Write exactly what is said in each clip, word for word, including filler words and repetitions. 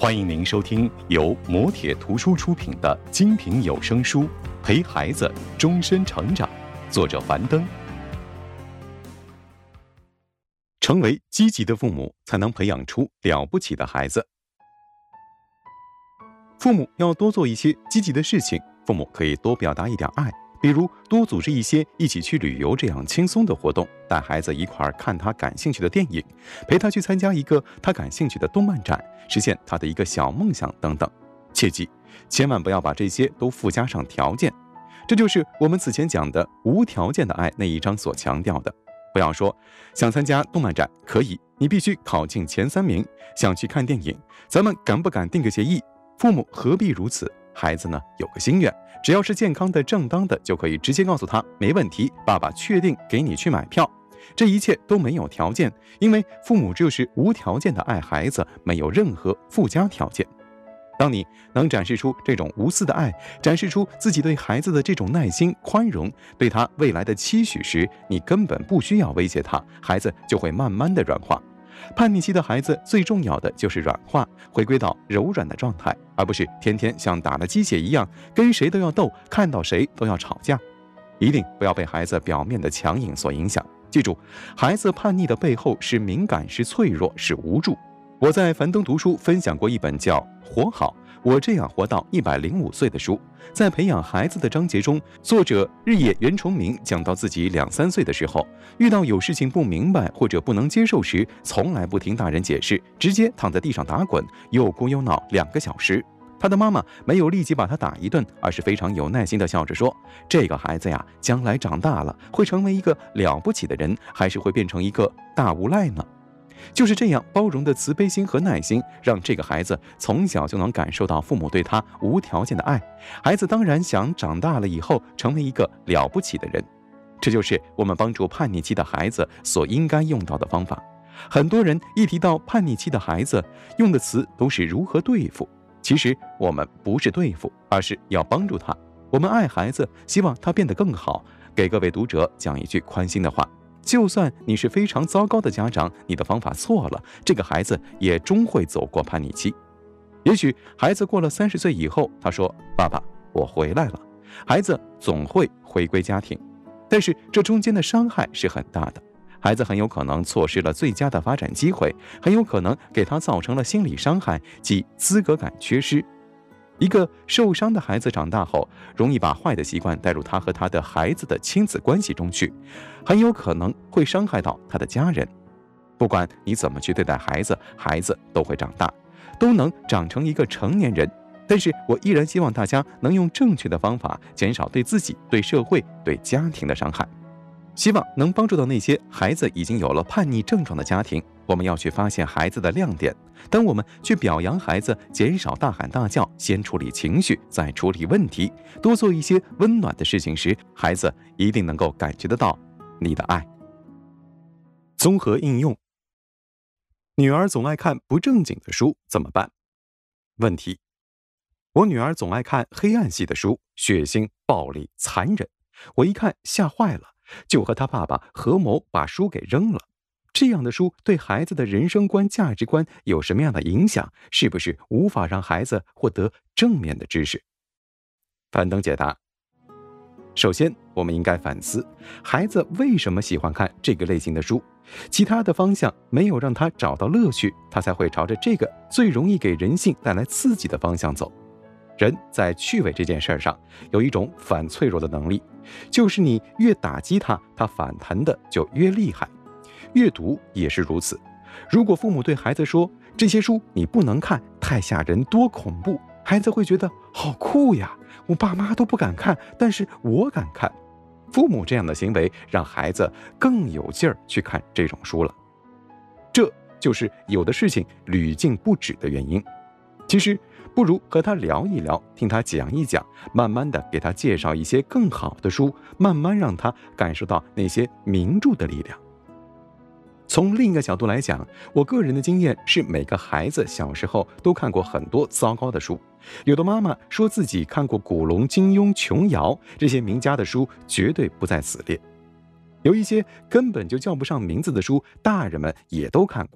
欢迎您收听由磨铁图书出品的精品有声书《陪孩子终身成长》，作者樊登。成为积极的父母，才能培养出了不起的孩子。父母要多做一些积极的事情，父母可以多表达一点爱，比如多组织一些一起去旅游这样轻松的活动，带孩子一块看他感兴趣的电影，陪他去参加一个他感兴趣的动漫展，实现他的一个小梦想等等。切记，千万不要把这些都附加上条件，这就是我们此前讲的无条件的爱那一章所强调的。不要说想参加动漫展可以，你必须考进前三名；想去看电影，咱们敢不敢定个协议？父母何必如此？孩子呢，有个心愿，只要是健康的、正当的，就可以直接告诉他没问题，爸爸确定给你去买票。这一切都没有条件，因为父母就是无条件的爱孩子，没有任何附加条件。当你能展示出这种无私的爱，展示出自己对孩子的这种耐心、宽容，对他未来的期许时，你根本不需要威胁他，孩子就会慢慢的软化。叛逆期的孩子最重要的就是软化，回归到柔软的状态，而不是天天像打了鸡血一样，跟谁都要斗，看到谁都要吵架。一定不要被孩子表面的强硬所影响。记住，孩子叛逆的背后是敏感，是脆弱，是无助。我在樊登读书分享过一本叫《活好，我这样活到一百零五岁》的书，在培养孩子的章节中，作者日野原崇明讲到自己两三岁的时候，遇到有事情不明白或者不能接受时，从来不听大人解释，直接躺在地上打滚，又哭又闹两个小时。他的妈妈没有立即把他打一顿，而是非常有耐心地笑着说，这个孩子呀，将来长大了会成为一个了不起的人，还是会变成一个大无赖呢？就是这样包容的慈悲心和耐心，让这个孩子从小就能感受到父母对他无条件的爱。孩子当然想长大了以后成为一个了不起的人。这就是我们帮助叛逆期的孩子所应该用到的方法。很多人一提到叛逆期的孩子，用的词都是如何对付。其实我们不是对付，而是要帮助他。我们爱孩子，希望他变得更好。给各位读者讲一句宽心的话，就算你是非常糟糕的家长，你的方法错了，这个孩子也终会走过叛逆期。也许孩子过了三十岁以后，他说，爸爸，我回来了。孩子总会回归家庭，但是这中间的伤害是很大的。孩子很有可能错失了最佳的发展机会，很有可能给他造成了心理伤害，即资格感缺失。一个受伤的孩子长大后，容易把坏的习惯带入他和他的孩子的亲子关系中去，很有可能会伤害到他的家人。不管你怎么去对待孩子，孩子都会长大，都能长成一个成年人。但是我依然希望大家能用正确的方法，减少对自己、对社会、对家庭的伤害。希望能帮助到那些孩子已经有了叛逆症状的家庭。我们要去发现孩子的亮点，当我们去表扬孩子，减少大喊大叫，先处理情绪，再处理问题，多做一些温暖的事情时，孩子一定能够感觉得到你的爱。综合应用：女儿总爱看不正经的书，怎么办？问题：我女儿总爱看黑暗系的书，血腥、暴力、残忍，我一看吓坏了，就和他爸爸合谋把书给扔了。这样的书对孩子的人生观、价值观有什么样的影响？是不是无法让孩子获得正面的知识？樊登解答：首先，我们应该反思孩子为什么喜欢看这个类型的书，其他的方向没有让他找到乐趣，他才会朝着这个最容易给人性带来刺激的方向走。人在趣味这件事上有一种反脆弱的能力，就是你越打击他，他反弹的就越厉害。阅读也是如此，如果父母对孩子说，这些书你不能看，太吓人，多恐怖，孩子会觉得好酷呀，我爸妈都不敢看，但是我敢看。父母这样的行为让孩子更有劲儿去看这种书了，这就是有的事情屡禁不止的原因。其实不如和他聊一聊，听他讲一讲，慢慢的给他介绍一些更好的书，慢慢让他感受到那些名著的力量。从另一个角度来讲，我个人的经验是，每个孩子小时候都看过很多糟糕的书。有的妈妈说自己看过古龙、金庸、琼瑶这些名家的书，绝对不在此列。有一些根本就叫不上名字的书，大人们也都看过。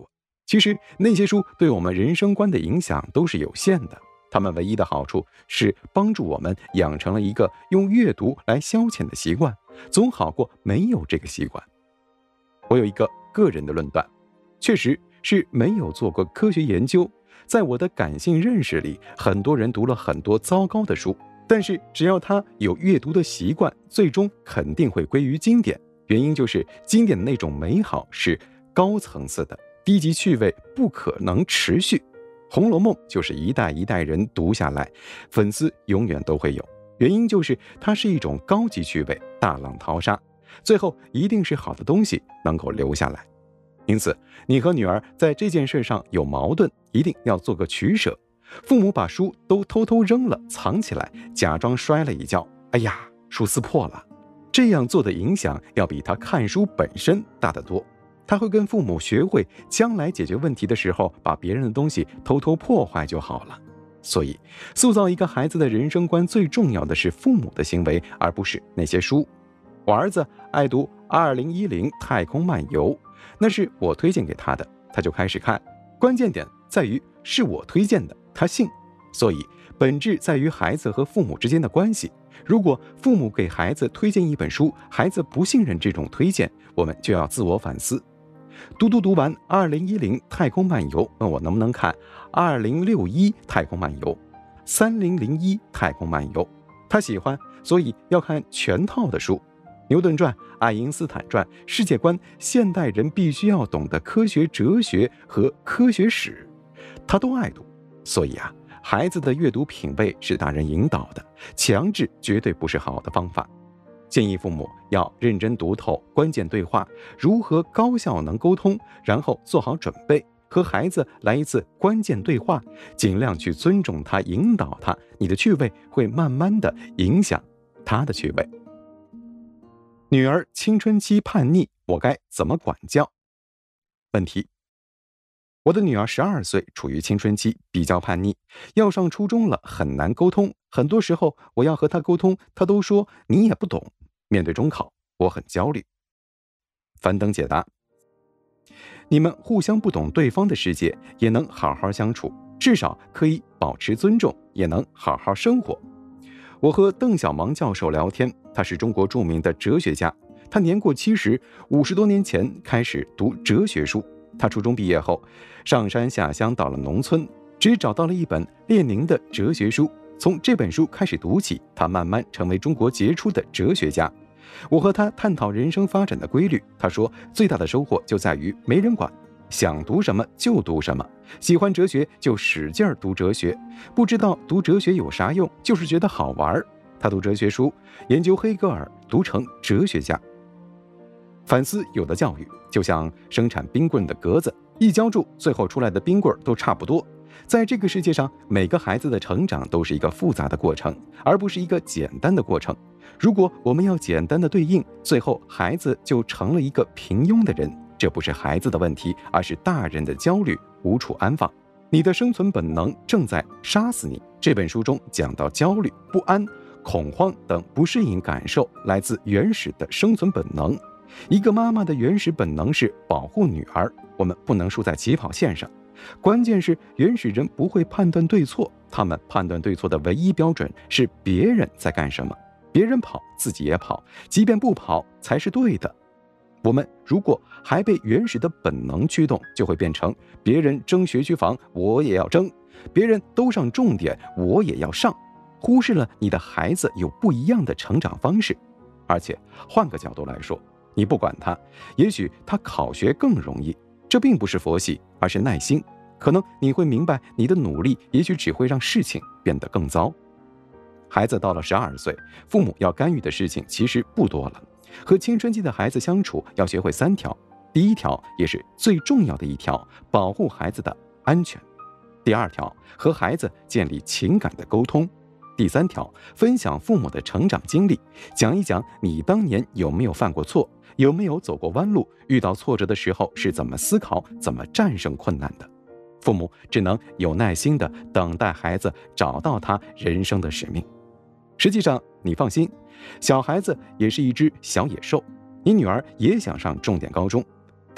其实那些书对我们人生观的影响都是有限的，它们唯一的好处是帮助我们养成了一个用阅读来消遣的习惯，总好过没有这个习惯。我有一个个人的论断，确实是没有做过科学研究，在我的感性认识里，很多人读了很多糟糕的书，但是只要他有阅读的习惯，最终肯定会归于经典。原因就是经典的那种美好是高层次的，低级趣味不可能持续。《红楼梦》就是一代一代人读下来，粉丝永远都会有，原因就是它是一种高级趣味，大浪淘沙，最后一定是好的东西能够留下来。因此你和女儿在这件事上有矛盾，一定要做个取舍。父母把书都偷偷扔了，藏起来，假装摔了一跤，哎呀，书撕破了，这样做的影响要比他看书本身大得多。他会跟父母学会将来解决问题的时候，把别人的东西偷偷破坏就好了。所以塑造一个孩子的人生观，最重要的是父母的行为，而不是那些书。我儿子爱读《二零一零太空漫游》，那是我推荐给他的，他就开始看，关键点在于是我推荐的，他信。所以本质在于孩子和父母之间的关系。如果父母给孩子推荐一本书，孩子不信任这种推荐，我们就要自我反思。读读读完二零一零太空漫游，问我能不能看二零六一太空漫游、三零零一太空漫游。他喜欢，所以要看全套的书。牛顿传、爱因斯坦传、世界观、现代人必须要懂的科学哲学和科学史，他都爱读。所以啊，孩子的阅读品味是大人引导的，强制绝对不是好的方法。建议父母要认真读透关键对话，如何高效能沟通，然后做好准备，和孩子来一次关键对话，尽量去尊重他，引导他，你的趣味会慢慢的影响他的趣味。女儿青春期叛逆，我该怎么管教？问题：我的女儿十二岁，处于青春期，比较叛逆，要上初中了，很难沟通。很多时候我要和她沟通，她都说你也不懂。面对中考，我很焦虑。樊登解答：你们互相不懂对方的世界，也能好好相处，至少可以保持尊重，也能好好生活。我和邓小芒教授聊天，他是中国著名的哲学家，他年过七十，五十多年前开始读哲学书。他初中毕业后，上山下乡到了农村，只找到了一本列宁的哲学书，从这本书开始读起，他慢慢成为中国杰出的哲学家。我和他探讨人生发展的规律，他说最大的收获就在于没人管，想读什么就读什么，喜欢哲学就使劲读哲学，不知道读哲学有啥用，就是觉得好玩。他读哲学书，研究黑格尔，读成哲学家。反思有的教育就像生产冰棍的格子，一浇筑，最后出来的冰棍都差不多。在这个世界上，每个孩子的成长都是一个复杂的过程，而不是一个简单的过程。如果我们要简单的对应，最后孩子就成了一个平庸的人，这不是孩子的问题，而是大人的焦虑无处安放。你的生存本能正在杀死你。这本书中讲到焦虑、不安、恐慌等不适应感受来自原始的生存本能。一个妈妈的原始本能是保护女儿，我们不能输在起跑线上。关键是原始人不会判断对错，他们判断对错的唯一标准是别人在干什么，别人跑自己也跑，即便不跑才是对的。我们如果还被原始的本能驱动，就会变成别人争学区房我也要争，别人都上重点我也要上，忽视了你的孩子有不一样的成长方式。而且换个角度来说，你不管他，也许他考学更容易，这并不是佛系，而是耐心。可能你会明白，你的努力也许只会让事情变得更糟。孩子到了十二岁，父母要干预的事情其实不多了。和青春期的孩子相处，要学会三条。第一条，也是最重要的一条，保护孩子的安全。第二条，和孩子建立情感的沟通。第三条，分享父母的成长经历，讲一讲你当年有没有犯过错，有没有走过弯路，遇到挫折的时候是怎么思考，怎么战胜困难的。父母只能有耐心地等待孩子找到他人生的使命。实际上，你放心，小孩子也是一只小野兽。你女儿也想上重点高中，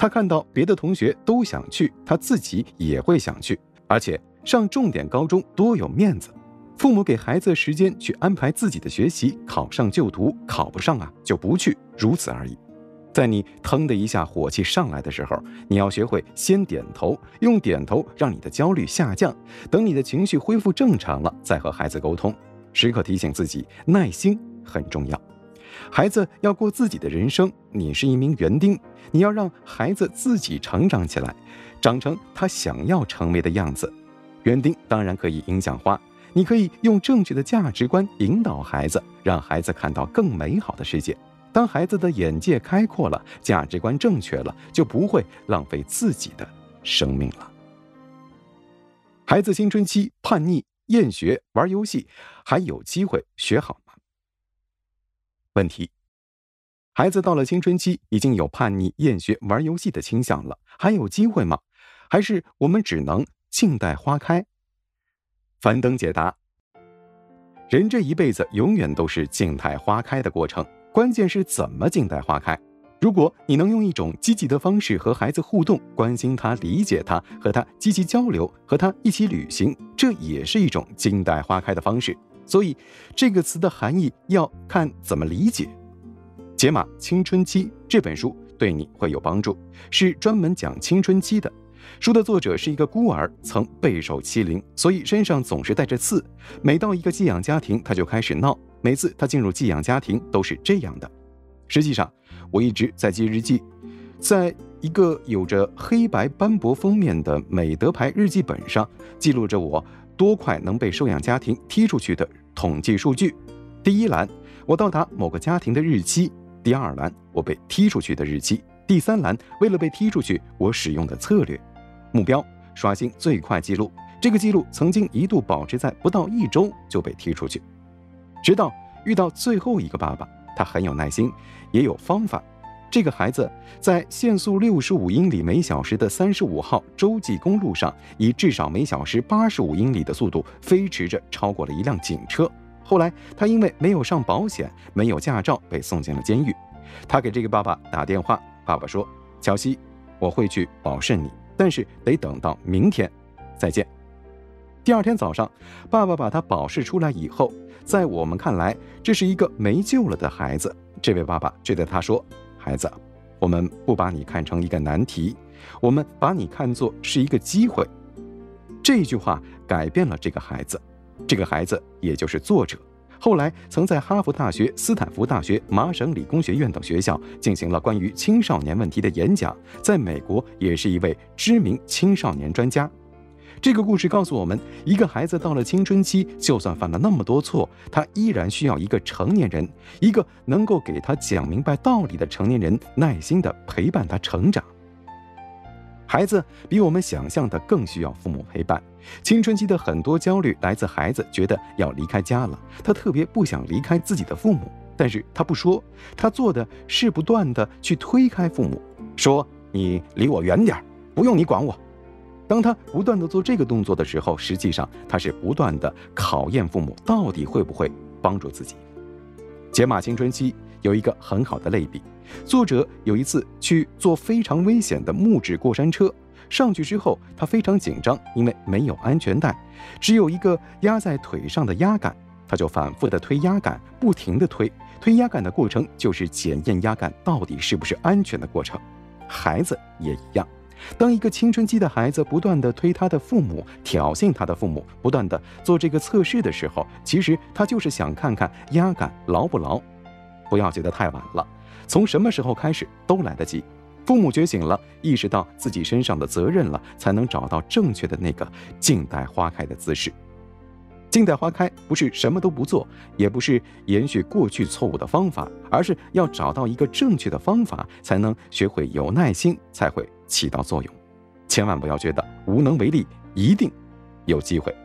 他看到别的同学都想去，他自己也会想去，而且上重点高中多有面子。父母给孩子时间去安排自己的学习，考上就读，考不上啊就不去，如此而已。在你腾的一下火气上来的时候，你要学会先点头，用点头让你的焦虑下降，等你的情绪恢复正常了，再和孩子沟通。时刻提醒自己，耐心很重要。孩子要过自己的人生，你是一名园丁，你要让孩子自己成长起来，长成他想要成为的样子。园丁当然可以影响花，你可以用正确的价值观引导孩子，让孩子看到更美好的世界。当孩子的眼界开阔了，价值观正确了，就不会浪费自己的生命了。孩子青春期叛逆、厌学、玩游戏，还有机会学好吗？问题：孩子到了青春期，已经有叛逆、厌学、玩游戏的倾向了，还有机会吗？还是我们只能静待花开？樊登解答：人这一辈子永远都是静待花开的过程，关键是怎么静待花开。如果你能用一种积极的方式和孩子互动，关心他、理解他，和他积极交流，和他一起旅行，这也是一种静待花开的方式。所以这个词的含义要看怎么理解。解码青春期这本书对你会有帮助，是专门讲青春期的。书的作者是一个孤儿，曾备受欺凌，所以身上总是带着刺。每到一个寄养家庭，他就开始闹。每次他进入寄养家庭都是这样的。实际上，我一直在记日记，在一个有着黑白斑驳封面的美德牌日记本上，记录着我多快能被收养家庭踢出去的统计数据。第一栏，我到达某个家庭的日期；第二栏，我被踢出去的日期；第三栏，为了被踢出去，我使用的策略。目标：刷新最快记录。这个记录曾经一度保持在不到一周就被踢出去。直到遇到最后一个爸爸，他很有耐心，也有方法。这个孩子在限速六十五英里每小时的三十五号洲际公路上，以至少每小时八十五英里的速度飞驰着超过了一辆警车。后来他因为没有上保险，没有驾照，被送进了监狱。他给这个爸爸打电话，爸爸说：乔西，我会去保释你，但是得等到明天，再见。第二天早上，爸爸把他保释出来以后，在我们看来，这是一个没救了的孩子。这位爸爸对着他说：孩子，我们不把你看成一个难题，我们把你看作是一个机会。这句话改变了这个孩子。这个孩子也就是作者，后来曾在哈佛大学、斯坦福大学、麻省理工学院等学校进行了关于青少年问题的演讲，在美国也是一位知名青少年专家。这个故事告诉我们，一个孩子到了青春期，就算犯了那么多错，他依然需要一个成年人，一个能够给他讲明白道理的成年人，耐心地陪伴他成长。孩子比我们想象的更需要父母陪伴。青春期的很多焦虑来自孩子觉得要离开家了，他特别不想离开自己的父母，但是他不说，他做的是不断地去推开父母，说你离我远点，不用你管我。当他不断地做这个动作的时候，实际上他是不断地考验父母到底会不会帮助自己。解码青春期有一个很好的类比，作者有一次去坐非常危险的木质过山车，上去之后他非常紧张，因为没有安全带，只有一个压在腿上的压杆，他就反复地推压杆，不停地推。推压杆的过程就是检验压杆到底是不是安全的过程。孩子也一样，当一个青春期的孩子不断地推他的父母，挑衅他的父母，不断地做这个测试的时候，其实他就是想看看压杆牢不牢。不要觉得太晚了，从什么时候开始都来得及。父母觉醒了，意识到自己身上的责任了，才能找到正确的那个静待花开的姿势。静待花开不是什么都不做，也不是延续过去错误的方法，而是要找到一个正确的方法，才能学会有耐心，才会起到作用。千万不要觉得无能为力，一定有机会。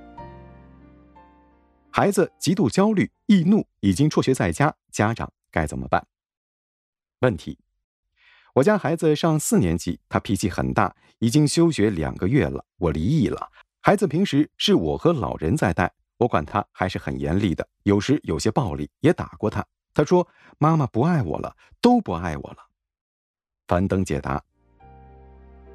孩子极度焦虑、易怒，已经辍学在家，家长该怎么办？问题：我家孩子上四年级，他脾气很大，已经休学两个月了，我离异了。孩子平时是我和老人在带，我管他还是很严厉的，有时有些暴力，也打过他。他说妈妈不爱我了，都不爱我了。樊登解答：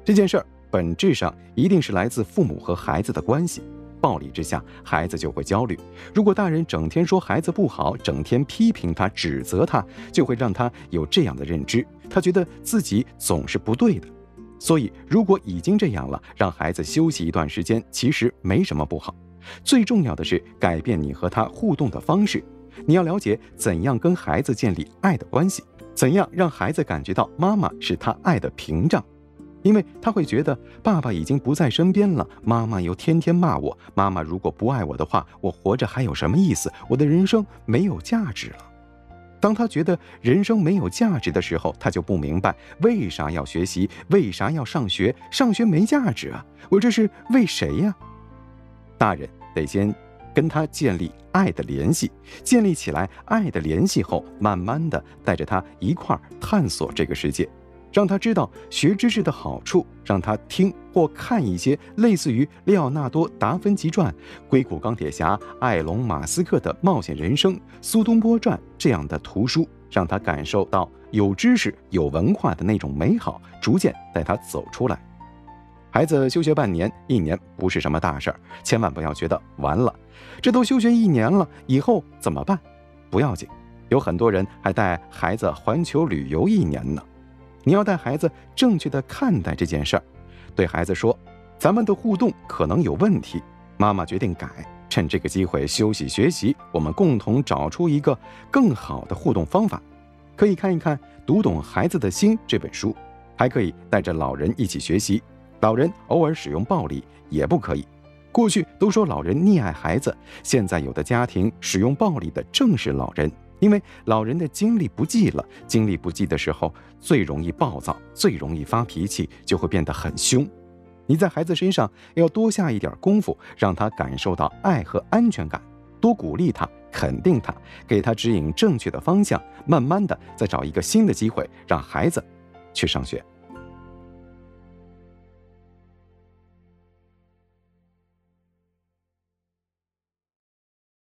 这件事儿本质上一定是来自父母和孩子的关系。暴力之下，孩子就会焦虑。如果大人整天说孩子不好，整天批评他、指责他，就会让他有这样的认知，他觉得自己总是不对的。所以，如果已经这样了，让孩子休息一段时间，其实没什么不好。最重要的是改变你和他互动的方式。你要了解怎样跟孩子建立爱的关系，怎样让孩子感觉到妈妈是他爱的屏障。因为他会觉得爸爸已经不在身边了，妈妈又天天骂我，妈妈如果不爱我的话，我活着还有什么意思？我的人生没有价值了。当他觉得人生没有价值的时候，他就不明白为啥要学习，为啥要上学，上学没价值啊，我这是为谁呀？大人得先跟他建立爱的联系，建立起来爱的联系后，慢慢的带着他一块儿探索这个世界，让他知道学知识的好处，让他听或看一些类似于列奥纳多·达芬奇传、硅谷钢铁侠埃隆·马斯克的冒险人生、苏东坡传这样的图书，让他感受到有知识、有文化的那种美好，逐渐带他走出来。孩子休学半年、一年不是什么大事儿，千万不要觉得完了，这都休学一年了，以后怎么办？不要紧，有很多人还带孩子环球旅游一年呢。你要带孩子正确的看待这件事儿，对孩子说，咱们的互动可能有问题，妈妈决定改，趁这个机会休息学习，我们共同找出一个更好的互动方法。可以看一看《读懂孩子的心》这本书，还可以带着老人一起学习，老人偶尔使用暴力也不可以。过去都说老人溺爱孩子，现在有的家庭使用暴力的正是老人，因为老人的精力不济了，精力不济的时候最容易暴躁，最容易发脾气，就会变得很凶。你在孩子身上要多下一点功夫，让他感受到爱和安全感，多鼓励他，肯定他，给他指引正确的方向，慢慢的再找一个新的机会让孩子去上学。